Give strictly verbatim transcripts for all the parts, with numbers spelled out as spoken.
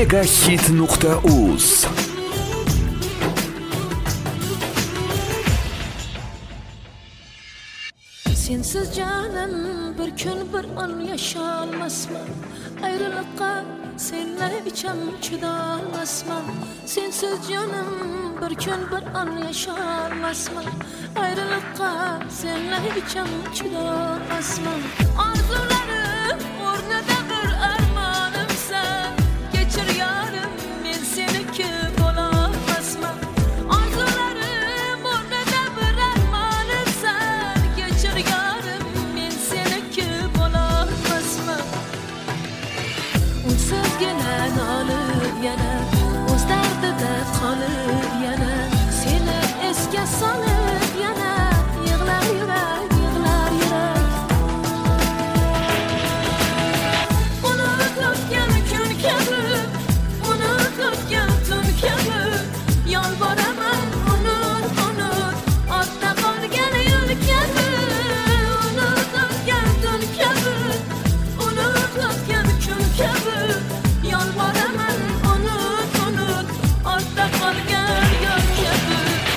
megahit nuqta uz. Sensiz canım bir kun bir an yaşalmasman. Ayrılıkka senle içem çidalmasman. Sensiz canım bir kun bir an yaşalmasman. Ayrılıkka senle içem çidalmasman. Arzularım ornada bir armanımsan. Geçir yarım ben seni kim olamazman. Arzularım ornada bir armanımsan. Geçir yarım ben seni kim olamazman. Unsuz gelen alıp yana, o'z dardida qolib yana, seni esga solib yana, yig'lar yurak, yig'lar yurak. Unut o'tgan kun kabi, unut o'tgan tun kabi, yolboraman unut, unut, ortda qolgan yo'l kabi. Unut o'tgan tun kabi, unut o'tgan kun kabi, yolboraman unut, unut, ortda qolgan yo'l kabi.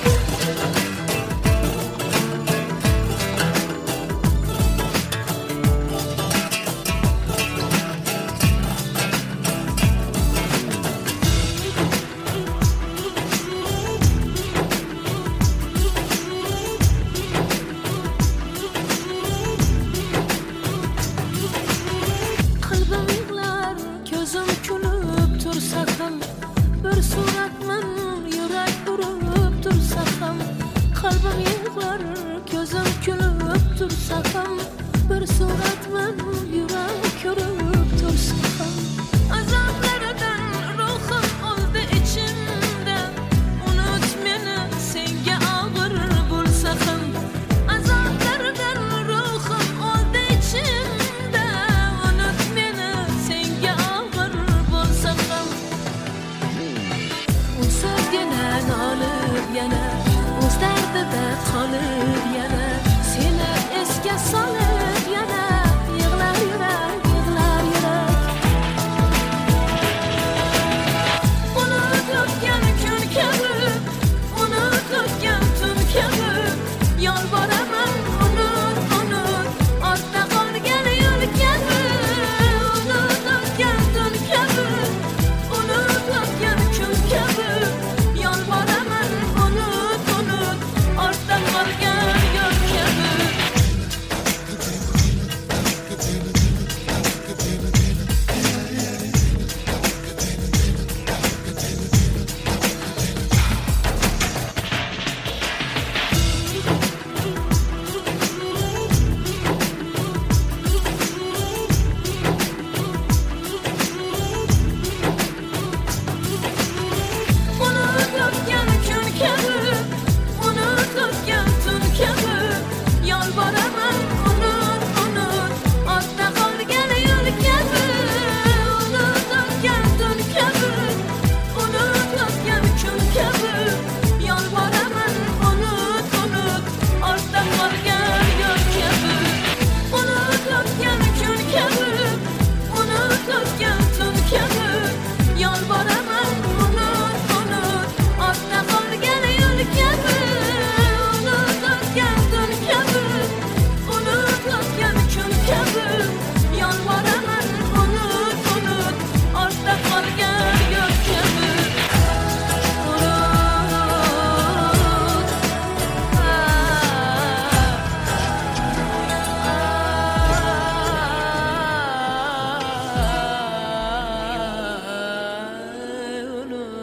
Qalbim yig'lar, ko'zim kulib tursa ham, bir suratman yurak urib tursa ham. Qalbim yig'lar, ko'zim kulib tursa ham, bir suratman yurak urib tursa ham. Azoblaridan ruhim oldi ichimda, unut meni senga og'ir bo'lsa ham. Azoblaridan ruhim oldi ichimda, unut meni senga og'ir bo'lsa ham. Unsuz gelen olib yana, o'z dardida qolib yana, seni esga solib yana, yig'lar yurak, yig'lar yurak. Unut o'tgan kun kabi, unut o'tgan tun kabi, yolboraman unut, unut, ortda qolgan yo'l kabi. Unut o'tgan tun kabi, unut o'tgan kun kabi, yolboraman unut, unut, ortda qolgan yo'l kabi. Unut o'tgan kun kabi, unut o'tgan tun kabi, yolboraman unut, unut, ortda qolgan yo'l kabi. Unut o'tgan tun kabi, unut o'tgan kun kabi, yolboraman unut, unut, ortda qolgan yo'l kabi. Unut o'tgan kun kabi, unut o'tgan tun kabi, yolboraman unut, unut, ortda qolgan yo'l kabi. Unut o'tgan tun kabi, unut o'tgan kun kabi, yolboraman unut, unut, ortda qolgan yo'l kabi.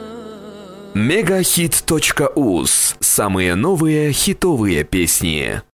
megahit точка уз. Самые новые хитовые песни.